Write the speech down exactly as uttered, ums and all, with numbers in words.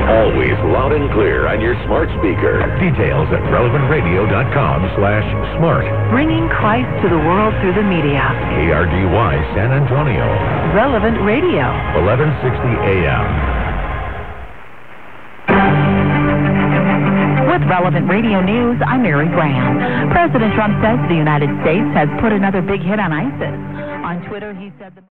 Always loud and clear on your smart speaker. Details at relevant radio dot com slash smart. Bringing Christ to the world through the media. K R D Y San Antonio. Relevant Radio. eleven sixty A M. With Relevant Radio News, I'm Mary Graham. President Trump says the United States has put another big hit on ISIS. On Twitter, he said the